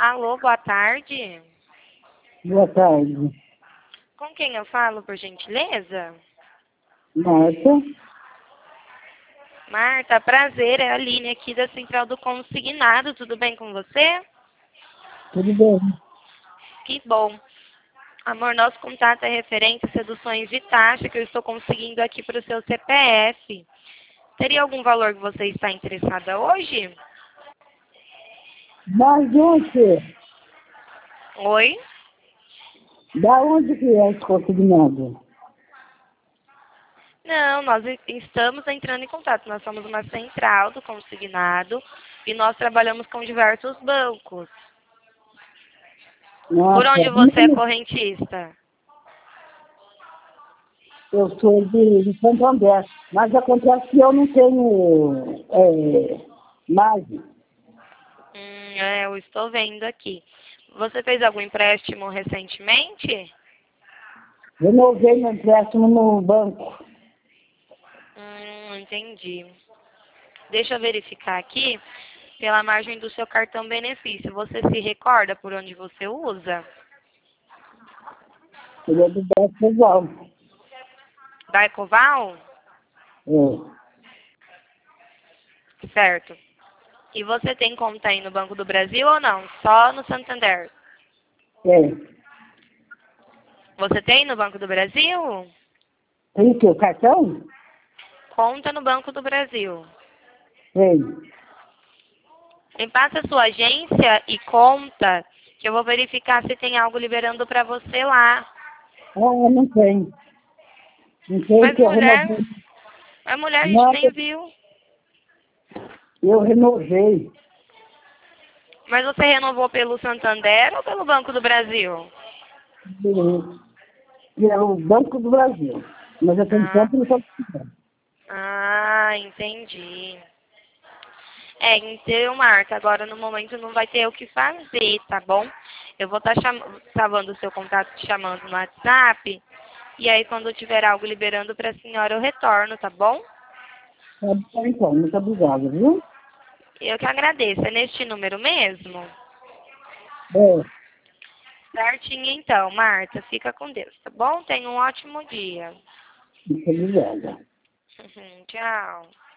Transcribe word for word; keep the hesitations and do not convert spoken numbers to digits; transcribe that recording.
Alô, boa tarde. Boa tarde. Com quem eu falo, por gentileza? Marta? Marta, prazer, é a Aline aqui da Central do Consignado. Tudo bem com você? Tudo bem? Que bom. Amor, nosso contato é referente a seduções de taxa que eu estou conseguindo aqui para o seu C P F. Teria algum valor que você está interessada hoje? Mas de onde? Oi? Da onde que é esse consignado? Não, nós e- estamos entrando em contato. Nós somos uma central do consignado e nós trabalhamos com diversos bancos. Por Nossa, onde você é correntista? eu sou de, de Santander. Mas acontece que eu não tenho é, margem. Hum, é, eu estou vendo aqui. Você fez algum empréstimo recentemente? Renovei meu empréstimo no banco. Hum, entendi. Deixa eu verificar aqui pela margem do seu cartão benefício. Você se recorda por onde você usa? Ele é do Banco Central. Da Ecoval? É, Certo. E você tem conta aí no Banco do Brasil ou não? Só no Santander? é. Você tem no Banco do Brasil? Tem o quê? O cartão? Conta no Banco do Brasil. Tem. Me passa a sua agência e conta, que eu vou verificar se tem algo liberando para você lá. Ah, não tem. Não tem Mas que eu mulher, renovei. a mulher a gente Não, nem viu. eu renovei. Mas você renovou pelo Santander ou pelo Banco do Brasil? Pelo Banco do Brasil. Mas eu tenho Ah, conta no Santander. ah, entendi. É, então, Marta, agora no momento não vai ter o que fazer, tá bom? Eu vou estar tá salvando o seu contato, te chamando no WhatsApp. E aí, quando tiver algo liberando para a senhora, eu retorno, tá bom? Tá bom, então. Muito obrigado, viu? Eu que agradeço. É neste número mesmo? É, Certinho, então, Marta. Fica com Deus, tá bom? Tenha um ótimo dia. muito obrigada. Tchau.